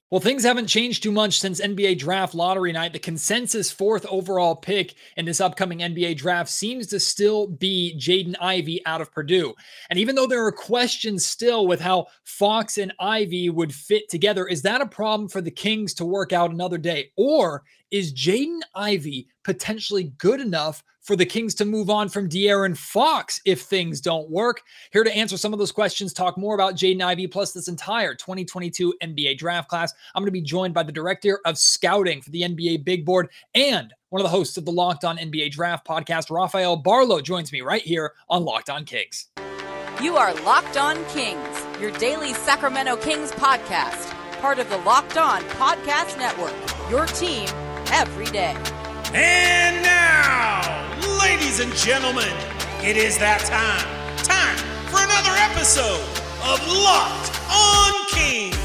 Well, things haven't changed too much since NBA Draft Lottery Night. The consensus fourth overall pick in this upcoming NBA draft seems to still be Jaden Ivey out of Purdue. And even though there are questions still with how Fox and Ivey would fit together, is that a problem for the Kings to work out another day? Or is Jaden Ivey potentially good enough for the Kings to move on from De'Aaron Fox if things don't work? Here to answer some of those questions, talk more about Jaden Ivey plus this entire 2022 NBA draft class. I'm going to be joined by the director of scouting for the NBA Big Board and one of the hosts of the Locked On NBA Draft podcast, Rafael Barlow, joins me right here on Locked On Kings. You are Locked On Kings, your daily Sacramento Kings podcast, part of the Locked On Podcast Network, your team every day. And now, ladies and gentlemen, it is that time for another episode of Locked On Kings.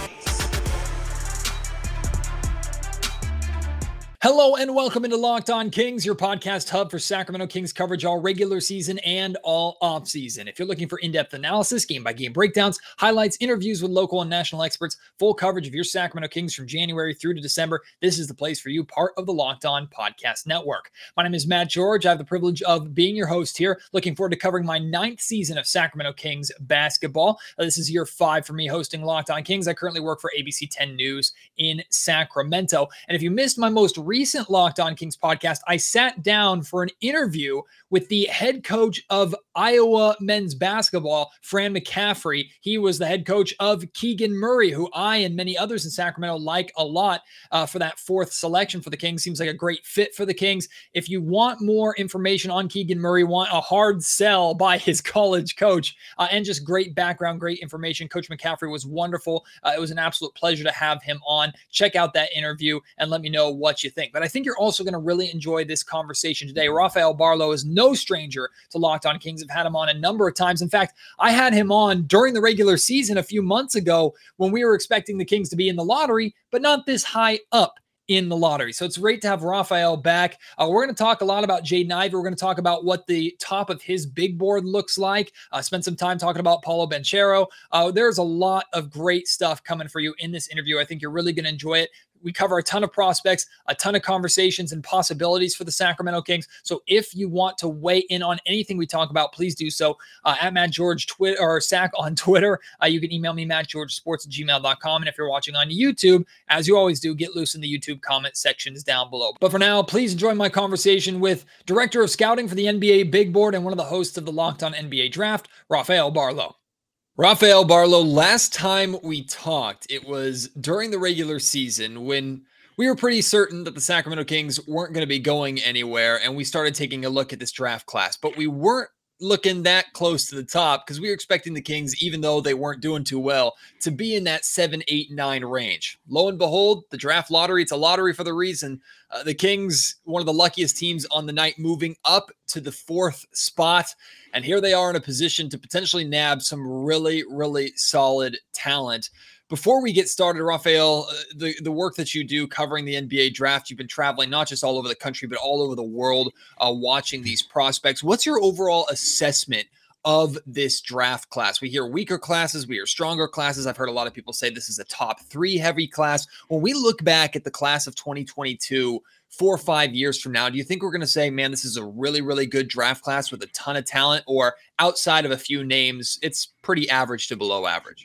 Hello and welcome into Locked On Kings, your podcast hub for Sacramento Kings coverage all regular season and all off season. If you're looking for in-depth analysis, game-by-game breakdowns, highlights, interviews with local and national experts, full coverage of your Sacramento Kings from January through to December, this is the place for you, part of the Locked On Podcast Network. My name is Matt George. I have the privilege of being your host here. Looking forward to covering my 9th season of Sacramento Kings basketball. This is year 5 for me hosting Locked On Kings. I currently work for ABC 10 News in Sacramento. And if you missed my most recent Locked On Kings podcast, I sat down for an interview with the head coach of Iowa men's basketball, Fran McCaffery. He was the head coach of Keegan Murray, who I and many others in Sacramento like a lot for that 4th selection for the Kings. Seems like a great fit for the Kings. If you want more information on Keegan Murray, want a hard sell by his college coach, and just great background, great information, Coach McCaffery was wonderful. It was an absolute pleasure to have him on. Check out that interview and let me know what you think. But I think you're also going to really enjoy this conversation today. Rafael Barlow is no stranger to Locked On Kings. I've had him on a number of times. In fact, I had him on during the regular season a few months ago when we were expecting the Kings to be in the lottery, but not this high up in the lottery. So it's great to have Rafael back. We're going to talk a lot about Jaden Ivey. We're going to talk about what the top of his big board looks like. Spend some time talking about Paolo Banchero. There's a lot of great stuff coming for you in this interview. I think you're really going to enjoy it. We cover a ton of prospects, a ton of conversations and possibilities for the Sacramento Kings. So if you want to weigh in on anything we talk about, please do so at Matt George Twitter or Sac on Twitter. You can email me, mattgeorgesports@gmail.com. And if you're watching on YouTube, as you always do, get loose in the YouTube comment sections down below. But for now, please enjoy my conversation with Director of Scouting for the NBA Big Board and one of the hosts of the Locked On NBA Draft, Rafael Barlow. Rafael Barlow, last time we talked, it was during the regular season when we were pretty certain that the Sacramento Kings weren't going to be going anywhere, and we started taking a look at this draft class. But we weren't looking that close to the top because we were expecting the Kings, even though they weren't doing too well, to be in that 7, 8, 9 range. Lo and behold, the draft lottery, it's a lottery for the reason. The Kings, one of the luckiest teams on the night, moving up to the 4th spot. And here they are in a position to potentially nab some really, really solid talent. Before we get started, Rafael, the work that you do covering the NBA draft, you've been traveling not just all over the country, but all over the world watching these prospects. What's your overall assessment of this draft class? We hear weaker classes, we hear stronger classes. I've heard a lot of people say this is a top 3 heavy class. When we look back at the class of 2022, 4 or 5 years from now, do you think we're going to say, man, this is a really, really good draft class with a ton of talent, or outside of a few names, it's pretty average to below average?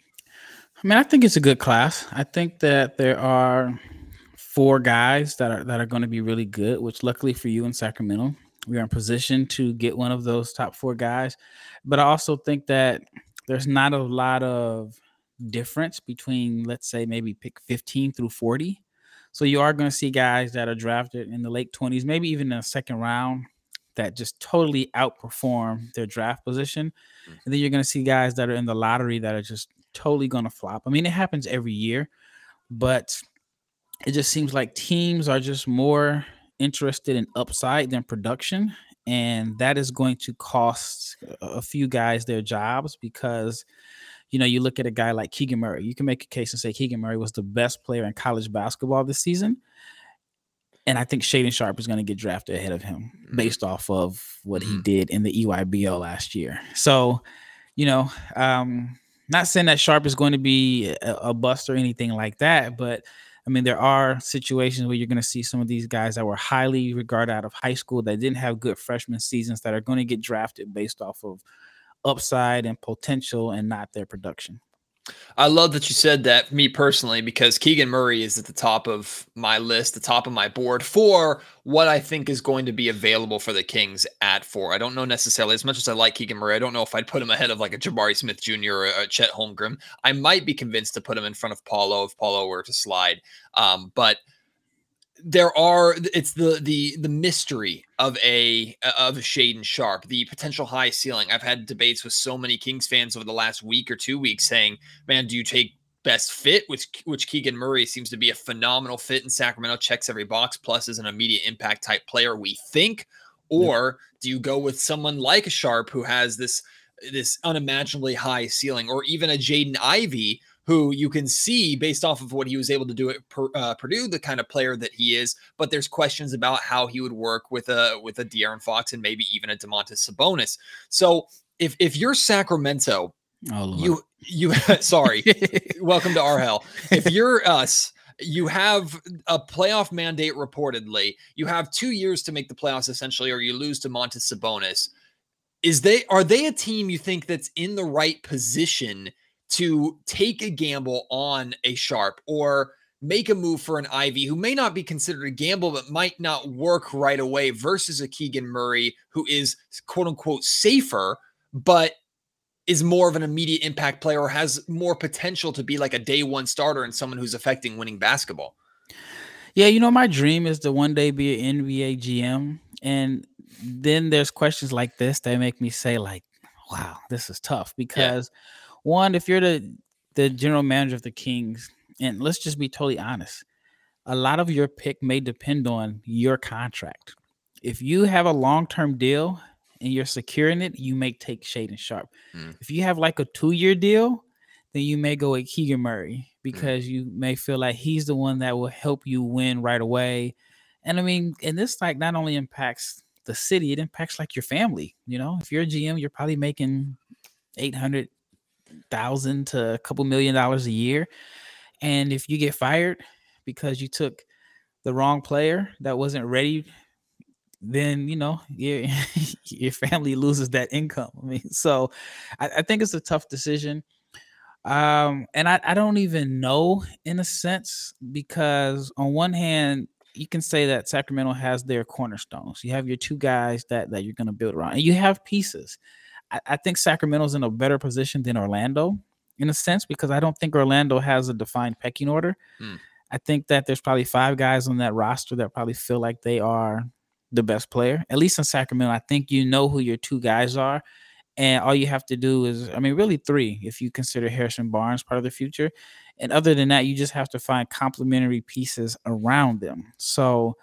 I mean, I think it's a good class. I think that there are 4 guys that are going to be really good, which luckily for you in Sacramento, we are in position to get one of those top 4 guys. But I also think that there's not a lot of difference between, let's say, maybe pick 15 through 40. So you are going to see guys that are drafted in the late 20s, maybe even in the 2nd round, that just totally outperform their draft position. And then you're going to see guys that are in the lottery that are just totally going to flop. I mean, it happens every year, but it just seems like teams are just more interested in upside than production. And that is going to cost a few guys their jobs because, you know, you look at a guy like Keegan Murray. You can make a case and say Keegan Murray was the best player in college basketball this season. And I think Shaedon Sharpe is going to get drafted ahead of him based off of what he did in the EYBL last year. So, you know, Not saying that Sharp is going to be a bust or anything like that, but I mean, there are situations where you're going to see some of these guys that were highly regarded out of high school that didn't have good freshman seasons that are going to get drafted based off of upside and potential and not their production. I love that you said that, me personally, because Keegan Murray is at the top of my list, the top of my board for what I think is going to be available for the Kings at 4. I don't know necessarily, as much as I like Keegan Murray, I don't know if I'd put him ahead of like a Jabari Smith Jr. or a Chet Holmgren. I might be convinced to put him in front of Paulo if Paulo were to slide. But it's the mystery of a Shaedon Sharpe, the potential high ceiling. I've had debates with so many Kings fans over the last week or 2 weeks saying, man, do you take best fit, which Keegan Murray seems to be a phenomenal fit in Sacramento, checks every box, plus is an immediate impact type player, we think, or do you go with someone like a Sharpe who has this unimaginably high ceiling, or even a Jaden Ivey, who you can see based off of what he was able to do at Purdue, the kind of player that he is, but there's questions about how he would work with a De'Aaron Fox and maybe even a Domantas Sabonis. So if you're Sacramento, you sorry, welcome to our hell. If you're us, you have a playoff mandate reportedly. You have 2 years to make the playoffs essentially, or you lose Domantas Sabonis. Are they a team you think that's in the right position to take a gamble on a Sharpe or make a move for an Ivy who may not be considered a gamble, but might not work right away, versus a Keegan Murray who is quote unquote safer, but is more of an immediate impact player or has more potential to be like a day one starter and someone who's affecting winning basketball? Yeah, my dream is to one day be an NBA GM. And then there's questions like this that make me say, like, wow, this is tough. Because one, if you're the general manager of the Kings, and let's just be totally honest, a lot of your pick may depend on your contract. If you have a long-term deal and you're securing it, you may take Shaedon Sharpe. If you have like a 2-year deal, then you may go with Keegan Murray because you may feel like he's the one that will help you win right away. And I mean, and this like not only impacts the city, it impacts like your family. If you're a GM, you're probably making $800,000 to a couple $1 million a year. And if you get fired because you took the wrong player that wasn't ready, then, your family loses that income. I mean, so I think it's a tough decision. And I don't even know in a sense, because on one hand, you can say that Sacramento has their cornerstones. You have your 2 guys that you're going to build around, and you have pieces. I think Sacramento's in a better position than Orlando in a sense, because I don't think Orlando has a defined pecking order. I think that there's probably 5 guys on that roster that probably feel like they are the best player, at least in Sacramento. I think who your 2 guys are. And all you have to do is, I mean, really 3, if you consider Harrison Barnes part of the future. And other than that, you just have to find complementary pieces around them. So,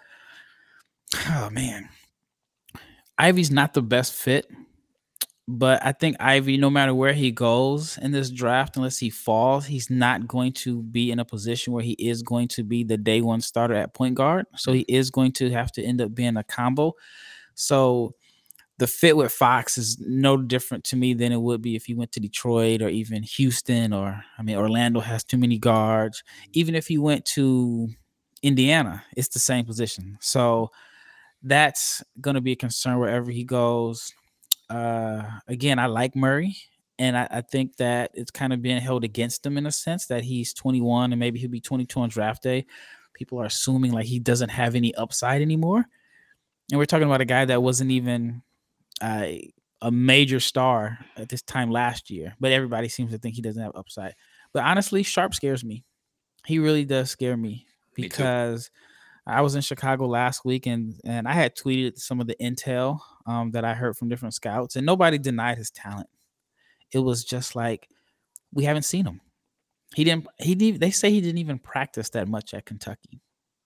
oh man, Ivy's not the best fit, but I think Ivy, no matter where he goes in this draft, unless he falls, he's not going to be in a position where he is going to be the day one starter at point guard. So he is going to have to end up being a combo. So the fit with Fox is no different to me than it would be if he went to Detroit or even Houston, or, I mean, Orlando has too many guards. Even if he went to Indiana, it's the same position. So that's going to be a concern wherever he goes. Again, I like Murray, and I think that it's kind of being held against him in a sense that he's 21 and maybe he'll be 22 on draft day. People are assuming like he doesn't have any upside anymore. And we're talking about a guy that wasn't even a major star at this time last year, but everybody seems to think he doesn't have upside. But honestly, Sharpe scares me. He really does scare me, because I was in Chicago last week and I had tweeted some of the intel that I heard from different scouts, and nobody denied his talent. It was just like, we haven't seen him. They say he didn't even practice that much at Kentucky.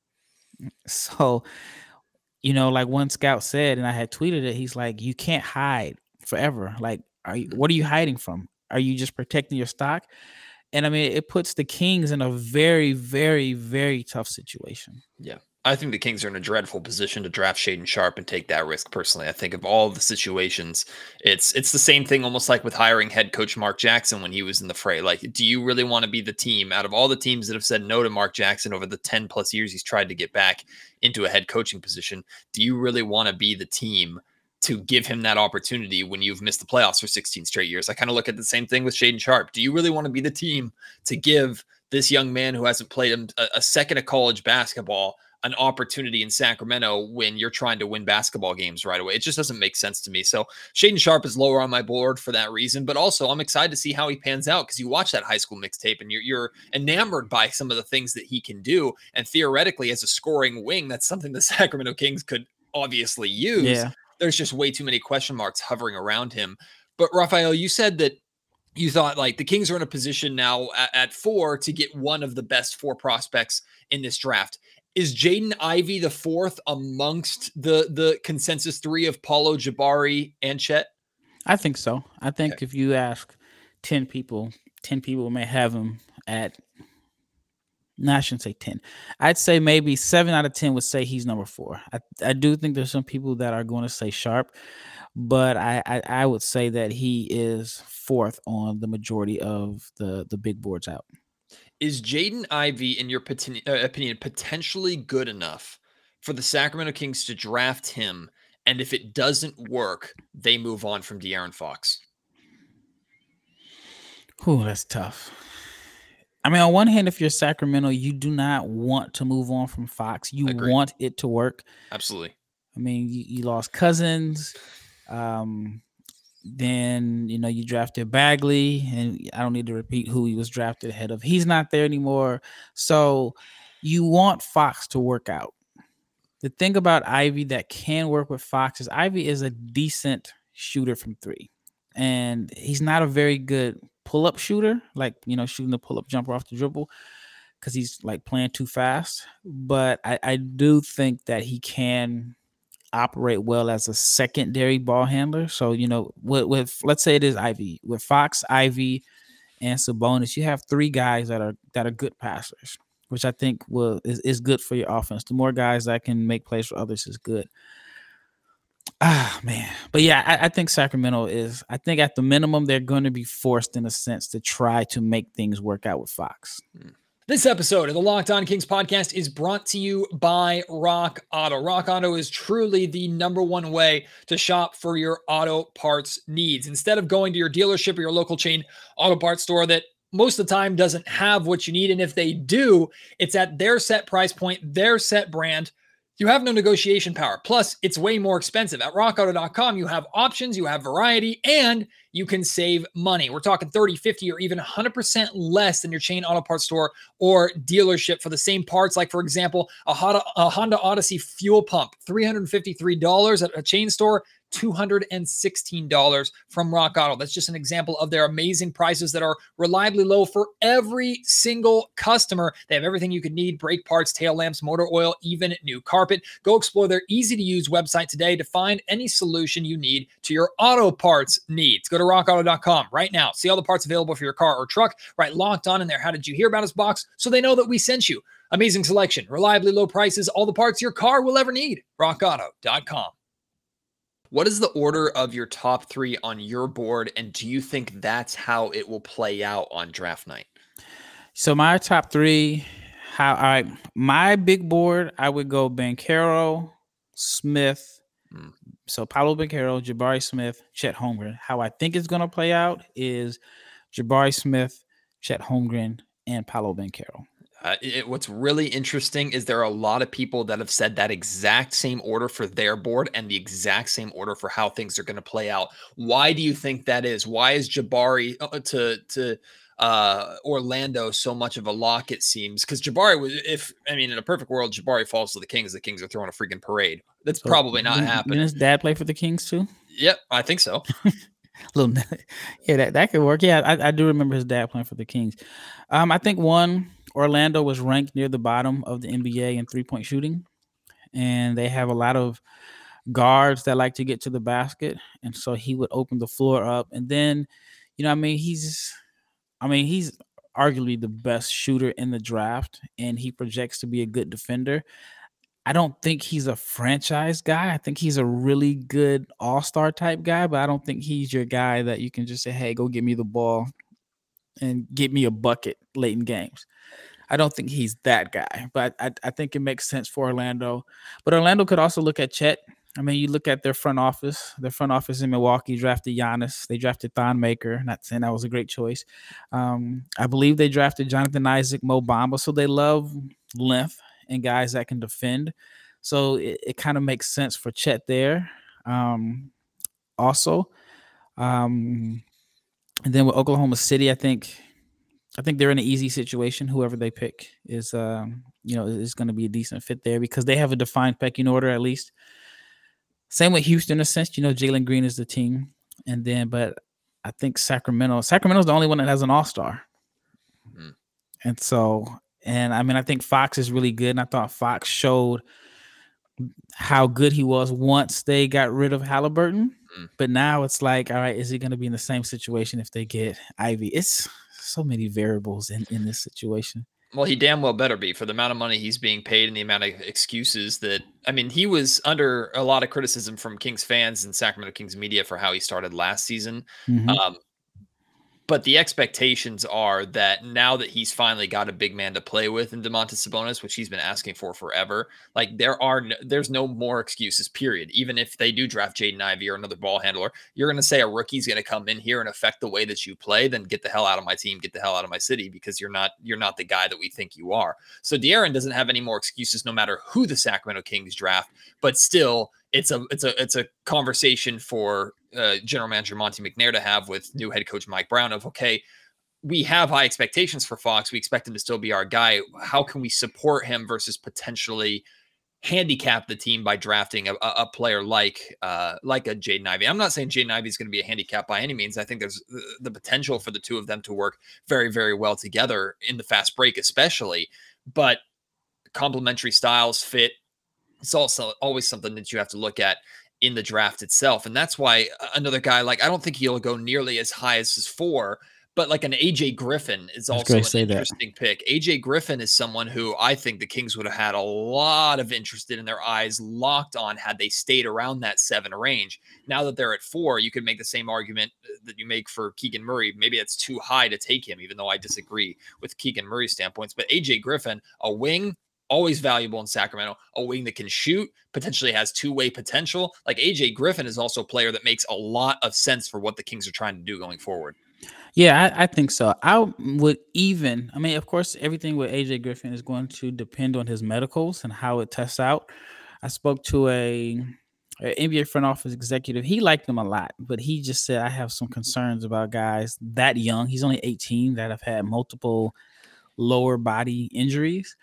So, like one scout said, and I had tweeted it, he's like, you can't hide forever. Like, what are you hiding from? Are you just protecting your stock? And I mean, it puts the Kings in a very, very, very tough situation. Yeah. I think the Kings are in a dreadful position to draft Shaden Sharp and take that risk personally. I think of all the situations, it's the same thing almost like with hiring head coach Mark Jackson when he was in the fray. Like, do you really want to be the team out of all the teams that have said no to Mark Jackson over the 10 plus years he's tried to get back into a head coaching position? Do you really want to be the team to give him that opportunity when you've missed the playoffs for 16 straight years? I kind of look at the same thing with Shaden Sharp. Do you really want to be the team to give this young man who hasn't played a second of college basketball an opportunity in Sacramento when you're trying to win basketball games right away? It just doesn't make sense to me. So Shaden Sharp is lower on my board for that reason, but also I'm excited to see how he pans out because you watch that high school mixtape and you're enamored by some of the things that he can do. And theoretically, as a scoring wing, that's something the Sacramento Kings could obviously use. Yeah. There's just way too many question marks hovering around him. But Raphael, you said that you thought like the Kings are in a position now at 4 to get one of the best 4 prospects in this draft. Is Jaden Ivey the 4th amongst the consensus 3 of Paulo, Jabari, and Chet? I think so. I think if you ask 10 people may have him at, no, I shouldn't say 10. I'd say maybe 7 out of 10 would say he's number 4. I do think there's some people that are going to say Sharp, but I would say that he is 4th on the majority of the big boards out. Is Jaden Ivey, in your opinion, potentially good enough for the Sacramento Kings to draft him? And if it doesn't work, they move on from De'Aaron Fox? Ooh, that's tough. I mean, on one hand, if you're Sacramento, you do not want to move on from Fox. You Agreed. Want it to work. Absolutely. I mean, you lost Cousins. Then, you drafted Bagley, and I don't need to repeat who he was drafted ahead of. He's not there anymore. So you want Fox to work out. The thing about Ivey that can work with Fox is Ivey is a decent shooter from 3. And he's not a very good pull-up shooter, like, shooting the pull-up jumper off the dribble because he's like playing too fast. But I do think that he can operate well as a secondary ball handler. So, with let's say it is Ivey. With Fox, Ivey, and Sabonis, you have 3 guys that are good passers, which I think is good for your offense. The more guys that can make plays for others is good. Man. But yeah, I think Sacramento is, I think at the minimum, they're going to be forced in a sense to try to make things work out with Fox. This episode of the Locked On Kings podcast is brought to you by Rock Auto. Rock Auto is truly the number one way to shop for your auto parts needs. Instead of going to your dealership or your local chain auto parts store that most of the time doesn't have what you need, and if they do, it's at their set price point, their set brand. You have no negotiation power. Plus, it's way more expensive. At rockauto.com, you have options, you have variety, and you can save money. We're talking 30, 50, or even 100% less than your chain auto parts store or dealership for the same parts. Like, for example, a Honda Odyssey fuel pump, $353 at a chain store, $216 from Rock Auto. That's just an example of their amazing prices that are reliably low for every single customer. They have everything you could need: brake parts, tail lamps, motor oil, even new carpet. Go explore their easy-to-use website today to find any solution you need to your auto parts needs. Go to rockauto.com right now. See all the parts available for your car or truck. Right, Locked On in there. How did you hear about us box? So they know that we sent you. Amazing selection, reliably low prices, all the parts your car will ever need. rockauto.com. What is the order of your top 3 on your board, and do you think that's how it will play out on draft night? So my top 3, my big board, I would go Banchero, Smith. So Paolo Banchero, Jabari Smith, Chet Holmgren. How I think it's going to play out is Jabari Smith, Chet Holmgren, and Paolo Banchero. What's really interesting is there are a lot of people that have said that exact same order for their board and the exact same order for how things are going to play out. Why do you think that is? Why is Jabari to Orlando so much of a lock, it seems? Because Jabari was, in a perfect world, Jabari falls to the Kings are throwing a freaking parade. That's probably not happening. Didn't his dad play for the Kings too? Yep, I think so. Yeah, that could work. Yeah, I do remember his dad playing for the Kings. I think Orlando was ranked near the bottom of the NBA in three-point shooting, and they have a lot of guards that like to get to the basket, and so he would open the floor up. And then, he's arguably the best shooter in the draft, and he projects to be a good defender. I don't think he's a franchise guy. I think he's a really good all-star type guy, but I don't think he's your guy that you can just say, hey, go get me the ball and get me a bucket late in games. I don't think he's that guy, but I think it makes sense for Orlando. But Orlando could also look at Chet. I mean, you look at their front office. Their front office in Milwaukee drafted Giannis. They drafted Thon Maker. Not saying that was a great choice. I believe they drafted Jonathan Isaac, Mo Bamba. So they love length and guys that can defend. So it kind of makes sense for Chet there. Also, and then with Oklahoma City, I think they're in an easy situation. Whoever they pick is going to be a decent fit there because they have a defined pecking order at least. Same with Houston in a sense. Jalen Green is the team, but I think Sacramento's the only one that has an all-star, and I think Fox is really good, and I thought Fox showed how good he was once they got rid of Halliburton. But now it's like, all right, is he going to be in the same situation if they get Ivy? It's so many variables in this situation. Well, he damn well better be for the amount of money he's being paid and the amount of excuses that, he was under a lot of criticism from Kings fans and Sacramento Kings media for how he started last season. Mm-hmm. But the expectations are that now that he's finally got a big man to play with in Domantas Sabonis, which he's been asking for forever, like there's no more excuses, period. Even if they do draft Jaden Ivey or another ball handler, you're going to say a rookie's going to come in here and affect the way that you play, then get the hell out of my team, get the hell out of my city, because you're not the guy that we think you are. So De'Aaron doesn't have any more excuses no matter who the Sacramento Kings draft, but still it's a conversation for General Manager Monte McNair to have with new head coach Mike Brown of, okay, we have high expectations for Fox. We expect him to still be our guy. How can we support him versus potentially handicap the team by drafting a player like a Jaden Ivey? I'm not saying Jaden Ivey is going to be a handicap by any means. I think there's the potential for the two of them to work very, very well together in the fast break, especially, but complementary styles fit. It's also always something that you have to look at in the draft itself. And that's why another guy, like, I don't think he'll go nearly as high as his 4, but like an AJ Griffin is also an interesting pick. AJ Griffin is someone who I think the Kings would have had a lot of interest in their eyes locked on had they stayed around that 7 range. Now that they're at 4, you could make the same argument that you make for Keegan Murray. Maybe it's too high to take him, even though I disagree with Keegan Murray's standpoints. But AJ Griffin, a wing, always valuable in Sacramento, a wing that can shoot, potentially has two-way potential. Like AJ Griffin is also a player that makes a lot of sense for what the Kings are trying to do going forward. Yeah, I think so. I would even, of course, everything with AJ Griffin is going to depend on his medicals and how it tests out. I spoke to an NBA front office executive. He liked him a lot, but he just said, I have some concerns about guys that young. He's only 18 that have had multiple lower body injuries.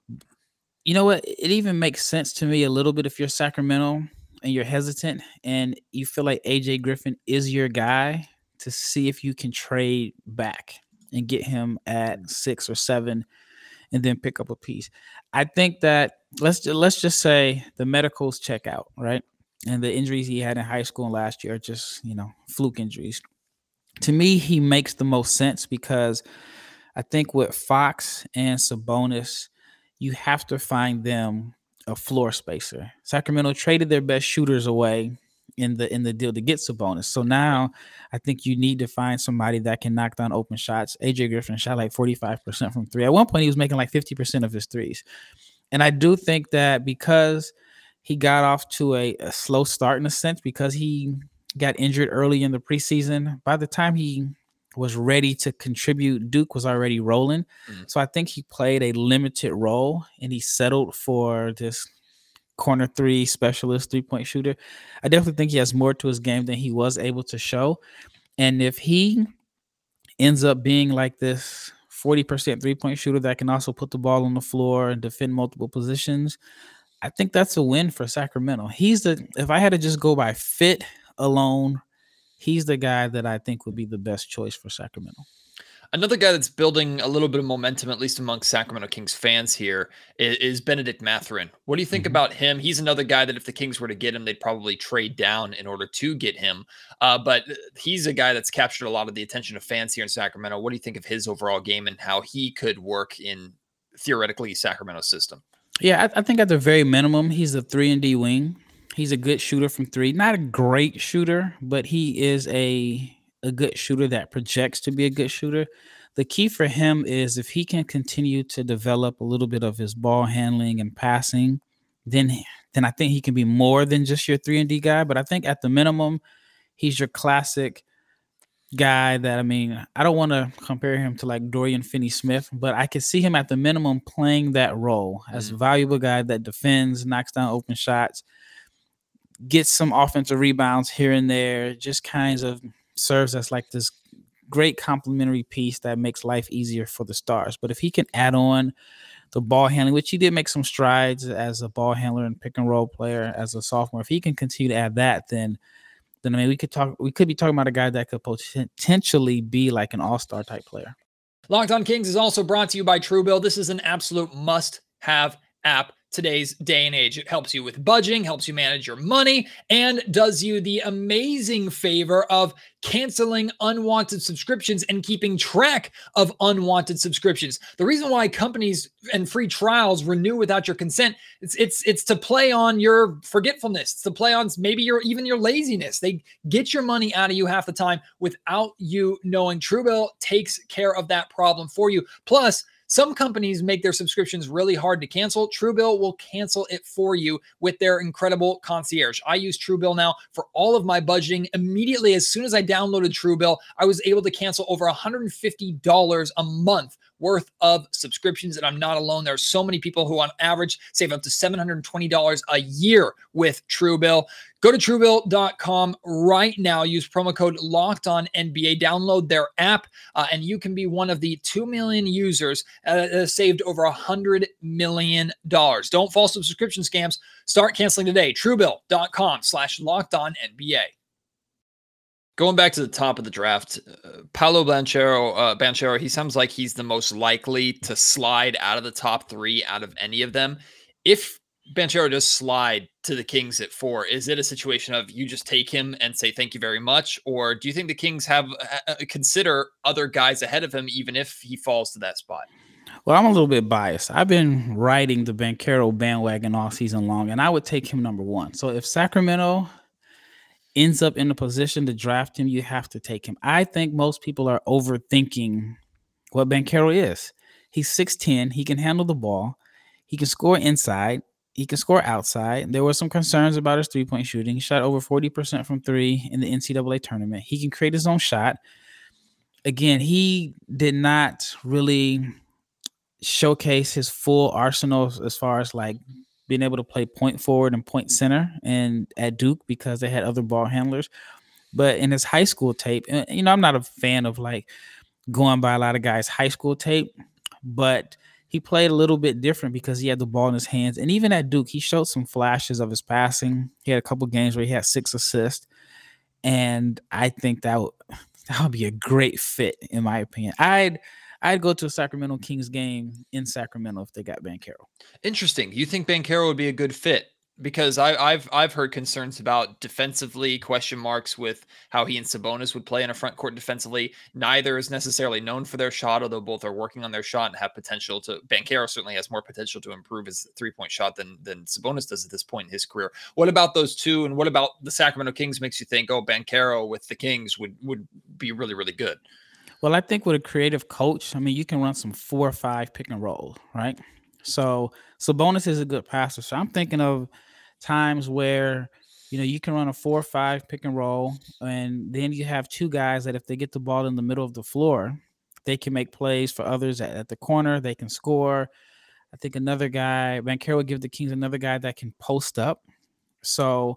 You know what? It even makes sense to me a little bit if you're Sacramento and you're hesitant and you feel like AJ Griffin is your guy to see if you can trade back and get him at 6 or 7 and then pick up a piece. I think that let's just say the medicals check out, right? And the injuries he had in high school and last year are just, fluke injuries. To me, he makes the most sense because I think with Fox and Sabonis, you have to find them a floor spacer. Sacramento traded their best shooters away in the deal to get Sabonis. So now I think you need to find somebody that can knock down open shots. AJ Griffin shot like 45% from 3. At one point, he was making like 50% of his threes. And I do think that because he got off to a slow start in a sense, because he got injured early in the preseason, by the time he was ready to contribute, Duke was already rolling. So I think he played a limited role and he settled for this corner 3 specialist 3-point shooter. I definitely think he has more to his game than he was able to show. And if he ends up being like this 40% 3-point shooter that can also put the ball on the floor and defend multiple positions, I think that's a win for Sacramento. If I had to just go by fit alone, he's the guy that I think would be the best choice for Sacramento. Another guy that's building a little bit of momentum, at least among Sacramento Kings fans here, is Benedict Mathurin. What do you think about him? He's another guy that if the Kings were to get him, they'd probably trade down in order to get him. But he's a guy that's captured a lot of the attention of fans here in Sacramento. What do you think of his overall game and how he could work in, theoretically, Sacramento's system? Yeah, I think at the very minimum, he's a 3-and-D wing. He's a good shooter from three. Not a great shooter, but he is a good shooter that projects to be a good shooter. The key for him is if he can continue to develop a little bit of his ball handling and passing, then I think he can be more than just your 3-and-D guy. But I think at the minimum, he's your classic guy that, I mean, I don't want to compare him to like Dorian Finney-Smith, but I can see him at the minimum playing that role as a valuable guy that defends, knocks down open shots, gets some offensive rebounds here and there, just kind of serves as like this great complementary piece that makes life easier for the Stars. But if he can add on the ball handling, which he did make some strides as a ball handler and pick and roll player as a sophomore, if he can continue to add that, then I mean, we could be talking about a guy that could potentially be like an all-star type player. Locked On Kings is also brought to you by Truebill. This is an absolute must-have app today's day and age. It helps you with budgeting, helps you manage your money, and does you the amazing favor of canceling unwanted subscriptions and keeping track of unwanted subscriptions. The reason why companies and free trials renew without your consent, it's to play on your forgetfulness. It's to play on maybe even your laziness. They get your money out of you half the time without you knowing. Truebill takes care of that problem for you. Plus, some companies make their subscriptions really hard to cancel. Truebill will cancel it for you with their incredible concierge. I use Truebill now for all of my budgeting. Immediately, as soon as I downloaded Truebill, I was able to cancel over $150 a month worth of subscriptions, and I'm not alone. There are so many people who on average save up to $720 a year with Truebill. Go to Truebill.com right now. Use promo code LOCKEDONNBA. Download their app, and you can be one of the 2 million users saved over $100 million. Don't fall for subscription scams. Start canceling today. Truebill.com/LockedOnNBA. Going back to the top of the draft, Paolo Banchero, he sounds like he's the most likely to slide out of the top three out of any of them. If Banchero does slide to the Kings at 4, is it a situation of you just take him and say thank you very much? Or do you think the Kings have consider other guys ahead of him, even if he falls to that spot? Well, I'm a little bit biased. I've been riding the Banchero bandwagon all season long, and I would take him number 1. So if Sacramento ends up in a position to draft him, you have to take him. I think most people are overthinking what Banchero is. He's 6'10". He can handle the ball. He can score inside. He can score outside. There were some concerns about his three-point shooting. He shot over 40% from three in the NCAA tournament. He can create his own shot. Again, he did not really showcase his full arsenal as far as like being able to play point forward and point center and at Duke because they had other ball handlers. But in his high school tape, you know, I'm not a fan of like going by a lot of guys' high school tape, but he played a little bit different because he had the ball in his hands. And even at Duke, he showed some flashes of his passing. He had a couple games where he had 6 assists. And I think that would be a great fit, in my opinion. I'd go to a Sacramento Kings game in Sacramento if they got Banchero. Interesting. You think Banchero would be a good fit? Because I've heard concerns about defensively, question marks with how he and Sabonis would play in a front court defensively. Neither is necessarily known for their shot, although both are working on their shot and have potential to. Banchero certainly has more potential to improve his 3-point shot than Sabonis does at this point in his career. What about those two, and what about the Sacramento Kings makes you think, oh, Banchero with the Kings would be really, really good? Well, I think with a creative coach, I mean, you can run some 4 or 5 pick and roll, right? So Sabonis is a good passer. So I'm thinking of times where, you know, you can run a 4 or 5 pick and roll, and then you have 2 guys that if they get the ball in the middle of the floor, they can make plays for others at the corner. They can score. I think another guy, Banchero would give the Kings another guy that can post up. So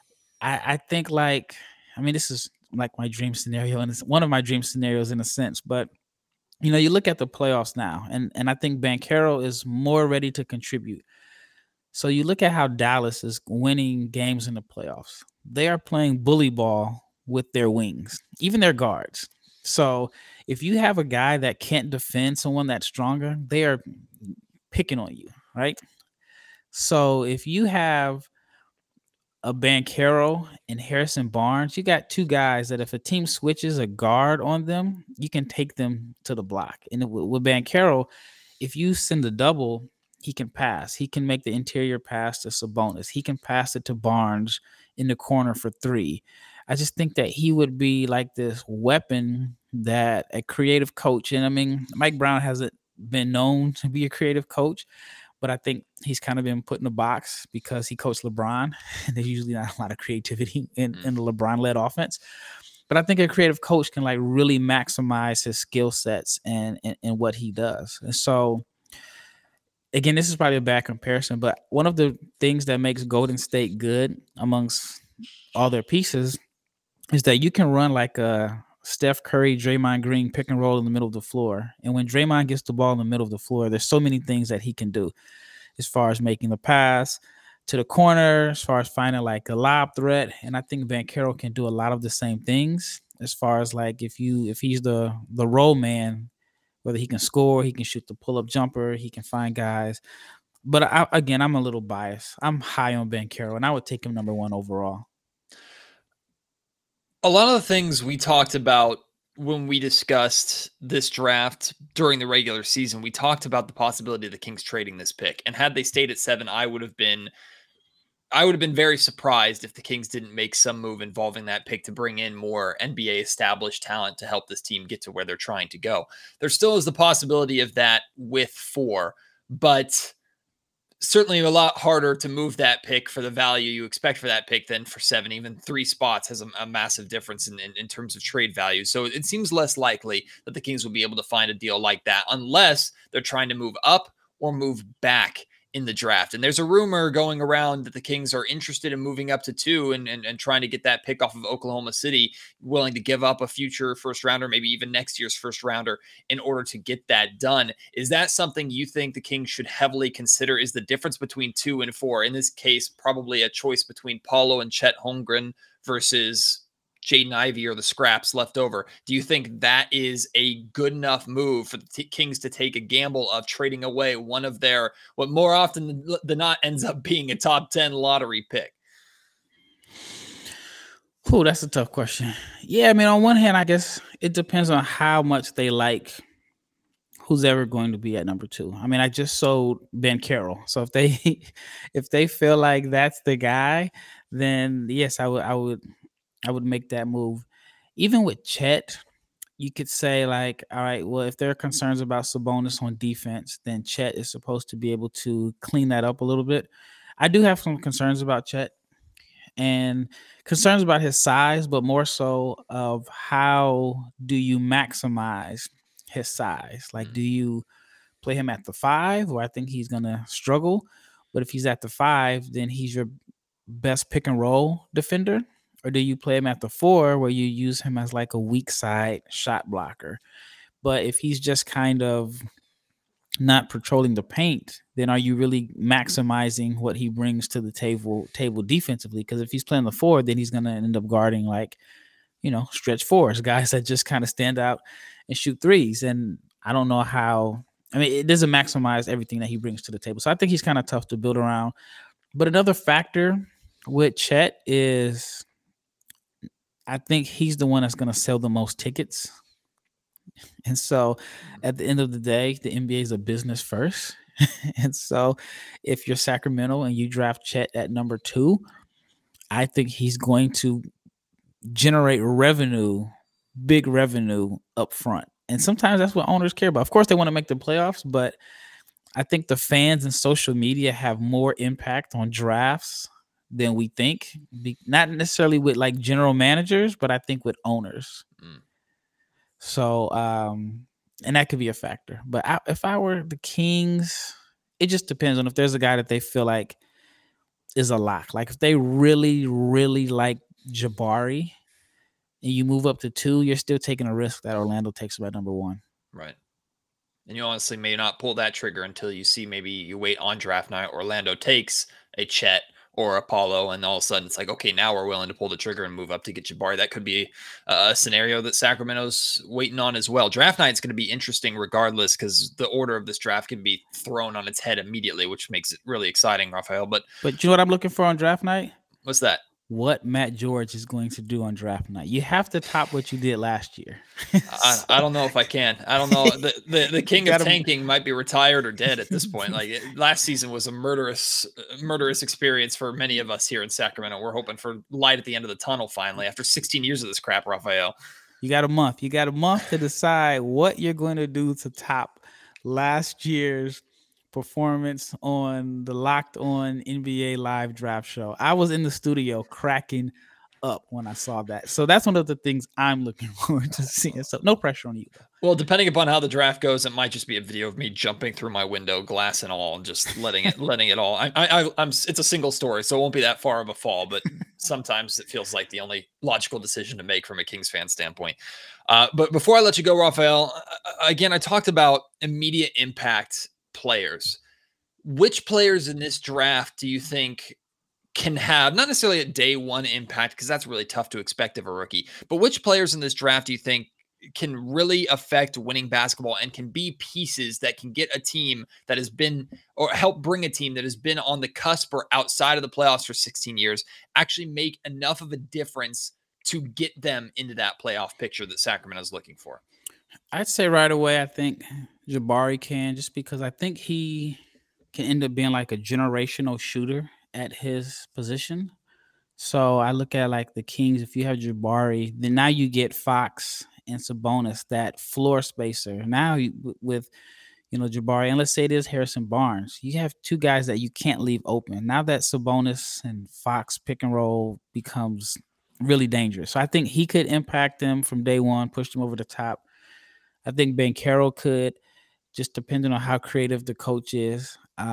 I think like, I mean, this is like my dream scenario, and it's one of my dream scenarios in a sense, but you know, you look at the playoffs now, and I think Banchero is more ready to contribute. So you look at how Dallas is winning games in the playoffs. They are playing bully ball with their wings, even their guards. So if you have a guy that can't defend someone that's stronger, they are picking on you, right? So if you have a Banchero and Harrison Barnes, you got 2 guys that if a team switches a guard on them, you can take them to the block. And with Banchero, if you send a double, he can pass. He can make the interior pass to Sabonis. He can pass it to Barnes in the corner for 3. I just think that he would be like this weapon that a creative coach, and I mean, Mike Brown hasn't been known to be a creative coach, but I think he's kind of been put in a box because he coached LeBron, and there's usually not a lot of creativity in the LeBron-led offense. But I think a creative coach can like really maximize his skill sets and what he does. And so, again, this is probably a bad comparison, but one of the things that makes Golden State good amongst all their pieces is that you can run like a Steph Curry, Draymond Green pick and roll in the middle of the floor. And when Draymond gets the ball in the middle of the floor, there's so many things that he can do as far as making the pass to the corner, as far as finding like a lob threat. And I think Banchero can do a lot of the same things as far as like if he's the roll man, whether he can score, he can shoot the pull-up jumper, he can find guys. But I'm a little biased. I'm high on Banchero, and I would take him number 1 overall. A lot of the things we talked about when we discussed this draft during the regular season, we talked about the possibility of the Kings trading this pick. And had they stayed at 7, I would have been very surprised if the Kings didn't make some move involving that pick to bring in more NBA established talent to help this team get to where they're trying to go. There still is the possibility of that with 4, but certainly a lot harder to move that pick for the value you expect for that pick than for 7. Even 3 spots has a massive difference in terms of trade value. So it seems less likely that the Kings will be able to find a deal like that unless they're trying to move up or move back in the draft. And there's a rumor going around that the Kings are interested in moving up to 2 and trying to get that pick off of Oklahoma City, willing to give up a future first rounder, maybe even next year's first rounder in order to get that done. Is that something you think the Kings should heavily consider? Is the difference between 2 and 4, in this case, probably a choice between Paolo and Chet Holmgren versus Jaden Ivey or the scraps left over? Do you think that is a good enough move for the Kings to take a gamble of trading away one of their, what more often than not ends up being a top 10 lottery pick? Oh, that's a tough question. Yeah, I mean, on one hand, I guess it depends on how much they like who's ever going to be at number 2. I mean, I just sold Banchero. So if they feel like that's the guy, then yes, I would make that move. Even with Chet, you could say like, all right, well, if there are concerns about Sabonis on defense, then Chet is supposed to be able to clean that up a little bit. I do have some concerns about Chet and concerns about his size, but more so of how do you maximize his size? Like, do you play him at the 5 where I think he's going to struggle? But if he's at the 5, then he's your best pick and roll defender. Or do you play him at the 4 where you use him as like a weak side shot blocker? But if he's just kind of not patrolling the paint, then are you really maximizing what he brings to the table defensively? Because if he's playing the 4, then he's going to end up guarding like, stretch 4s, guys that just kind of stand out and shoot 3s. And I don't know how, it doesn't maximize everything that he brings to the table. So I think he's kind of tough to build around. But another factor with Chet is I think he's the one that's going to sell the most tickets. And so at the end of the day, the NBA is a business first. And so if you're Sacramento and you draft Chet at number 2, I think he's going to generate big revenue up front. And sometimes that's what owners care about. Of course, they want to make the playoffs, but I think the fans and social media have more impact on drafts than we think, not necessarily with like general managers, but I think with owners. So, and that could be a factor. But if I were the Kings, it just depends on if there's a guy that they feel like is a lock. Like if they really, really like Jabari and you move up to 2, you're still taking a risk that Orlando takes about number 1. Right. And you honestly may not pull that trigger until you see, maybe you wait on draft night, Orlando takes a Chet or Apollo, and all of a sudden it's like, okay, now we're willing to pull the trigger and move up to get Jabari. That could be a scenario that Sacramento's waiting on as well. Draft night's going to be interesting regardless, because the order of this draft can be thrown on its head immediately, which makes it really exciting, Rafael. But you know what I'm looking for on draft night? What's that? what Matt George is going to do on draft night. You have to top what you did last year. I don't know if I can. I don't know. The king of tanking might be retired or dead at this point. Like last season was a murderous experience for many of us here in Sacramento. We're hoping for light at the end of the tunnel finally after 16 years of this crap, Rafael. You got a month. You got a month to decide what you're going to do to top last year's performance on the Locked On NBA Live Draft Show. I was in the studio cracking up when I saw that. So that's one of the things I'm looking forward to seeing. So no pressure on you, though. Well, depending upon how the draft goes, it might just be a video of me jumping through my window, glass and all, and just letting it all. It's a single story, so it won't be that far of a fall, but sometimes it feels like the only logical decision to make from a Kings fan standpoint. But before I let you go, Rafael, again, I talked about immediate impact players. Which players in this draft do you think can have not necessarily a day one impact, because that's really tough to expect of a rookie, but which players in this draft do you think can really affect winning basketball and can be pieces that can get a team that has been, or help bring a team that has been on the cusp or outside of the playoffs for 16 years, actually make enough of a difference to get them into that playoff picture that Sacramento is looking for? I'd say right away, I think Jabari can, just because I think he can end up being like a generational shooter at his position. So I look at like the Kings, if you have Jabari, then now you get Fox and Sabonis, that floor spacer. Now with Jabari, and let's say it is Harrison Barnes, you have two guys that you can't leave open. Now that Sabonis and Fox pick and roll becomes really dangerous. So I think he could impact them from day one, push them over the top. I think Banchero could, just depending on how creative the coach is.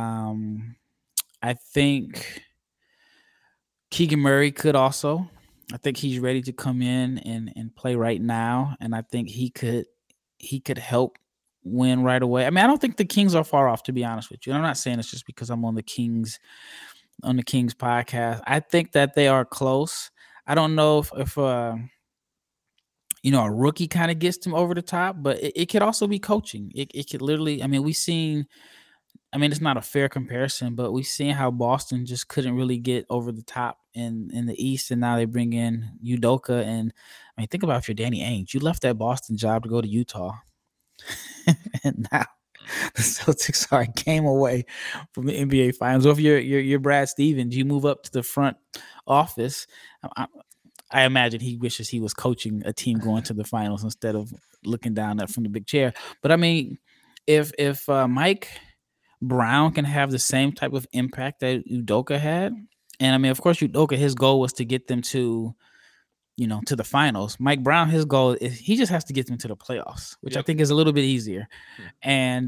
I think Keegan Murray could also. I think he's ready to come in and play right now, and I think he could help win right away. I mean, I don't think the Kings are far off, to be honest with you. And I'm not saying it's just because I'm on the Kings podcast. I think that they are close. I don't know if a rookie kind of gets them over the top, but it could also be coaching. It could literally, it's not a fair comparison, but we've seen how Boston just couldn't really get over the top in the East, and now they bring in Udoka. And I mean, think about if you're Danny Ainge. You left that Boston job to go to Utah, and now the Celtics are a game away from the NBA Finals. Or if you're Brad Stevens, you move up to the front office. I imagine he wishes he was coaching a team going to the finals instead of looking down from the big chair. But I mean, if Mike Brown can have the same type of impact that Udoka had, and I mean, of course, Udoka, his goal was to get them to the finals. Mike Brown, his goal is he just has to get them to the playoffs, which I think is a little bit easier. And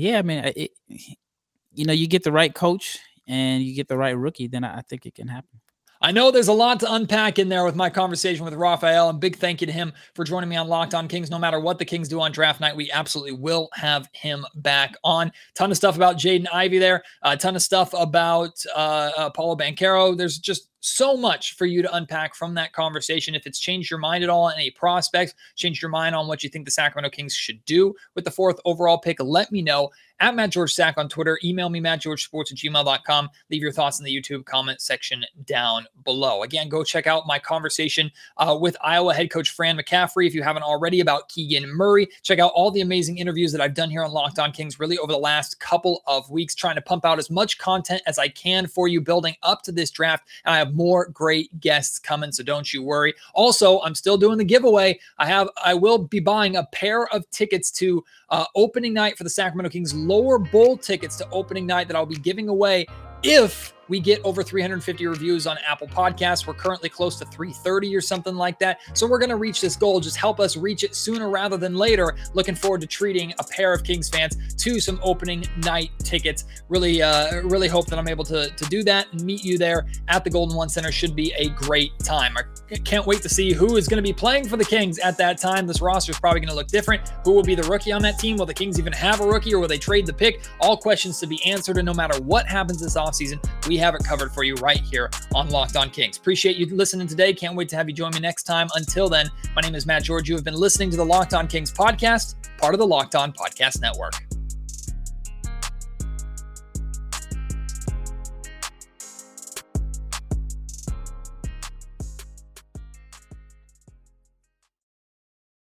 you get the right coach and you get the right rookie, then I think it can happen. I know there's a lot to unpack in there with my conversation with Rafael, and big thank you to him for joining me on Locked On Kings. No matter what the Kings do on draft night, we absolutely will have him back on. Ton of stuff about Jaden Ivey there. A ton of stuff about Paolo Banchero. There's just so much for you to unpack from that conversation. If it's changed your mind at all on any prospects, changed your mind on what you think the Sacramento Kings should do with the 4th overall pick, let me know at Matt George Sack on Twitter. Email me, mattgeorgesports@gmail.com. Leave your thoughts in the YouTube comment section down below. Again, go check out my conversation with Iowa head coach Fran McCaffrey, if you haven't already, about Keegan Murray. Check out all the amazing interviews that I've done here on Locked On Kings really over the last couple of weeks, trying to pump out as much content as I can for you building up to this draft. And I have more great guests coming, so don't you worry. Also, I'm still doing the giveaway. I will be buying a pair of tickets to opening night for the Sacramento Kings, lower bowl tickets to opening night that I'll be giving away if we get over 350 reviews on Apple Podcasts. We're currently close to 330 or something like that. So we're going to reach this goal. Just help us reach it sooner rather than later. Looking forward to treating a pair of Kings fans to some opening night tickets. Really hope that I'm able to do that and meet you there at the Golden One Center. Should be a great time. I can't wait to see who is going to be playing for the Kings at that time. This roster is probably going to look different. Who will be the rookie on that team? Will the Kings even have a rookie, or will they trade the pick? All questions to be answered. And no matter what happens this offseason, we have it covered for you right here on Locked On Kings. Appreciate you listening today. Can't wait to have you join me next time. Until then, my name is Matt George. You have been listening to the Locked On Kings podcast, part of the Locked On Podcast Network.